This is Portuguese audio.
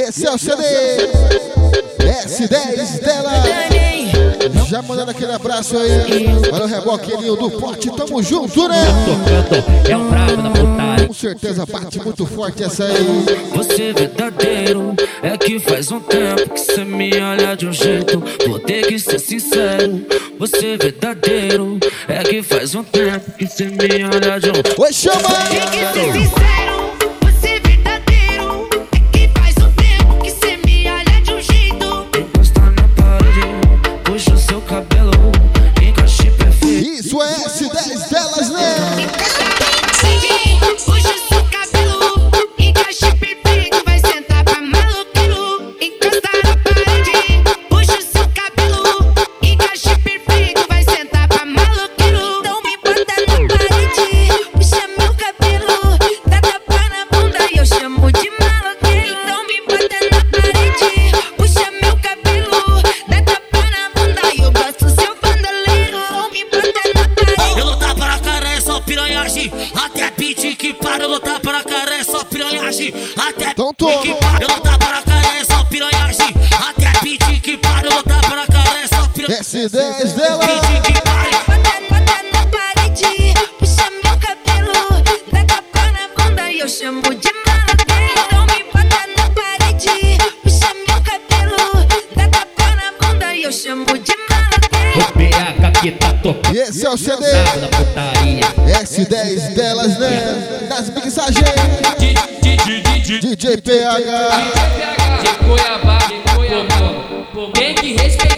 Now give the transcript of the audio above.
Esse é o CD S10 dela. Já mandando aquele abraço aí. Olha o reboquinho do pote, tamo junto, né? É um brabo na putaria. Com certeza bate muito forte essa aí. Você verdadeiro, é que faz um tempo que cê me olha de um jeito. Vou ter que ser sincero. Você verdadeiro, é que faz um tempo que cê me olha de um jeito. Oi, chama! Tem que ser sincero, você verdadeiro. É que faz um tempo que cê me olha de um jeito. Encosta na parede, puxa o seu cabelo, encaixe perfeito. Isso é S10 delas, né? Puxa o seu cabelo, encaixe perfeito. Vai sentar pra maloqueiro. Encosta na parede, puxa o seu cabelo, encaixe perfeito. Vai sentar pra maloqueiro. Então me bota na parede, puxa meu cabelo, dá tapa na bunda e eu chamo de maloqueiro. Então me bota na parede, puxa meu cabelo, dá tapa na bunda e eu gosto seu bandaleiro. Então me bota na parede. Eu lutar para cara é só piranhagem. Até beat que para, eu lutar para cara é só piranhagem. Até Então beat que para, eu lutar para cara é só piranhagem. Até beat que para, eu lutar para cara é só piranhagem. S10 dela. Beat que para. Bota na parede, puxa meu cabelo, dá tapa na bunda e eu chamo de maloqueiro. Então me bota na parede, puxa meu cabelo, dá tapa na bunda e eu chamo de maloqueiro. O PH que tá tocando. E esse é o CD Brabo na putaria. S10 delas, né? Das mixagens. DJ PH. De Cuiabá, tem que respeitar.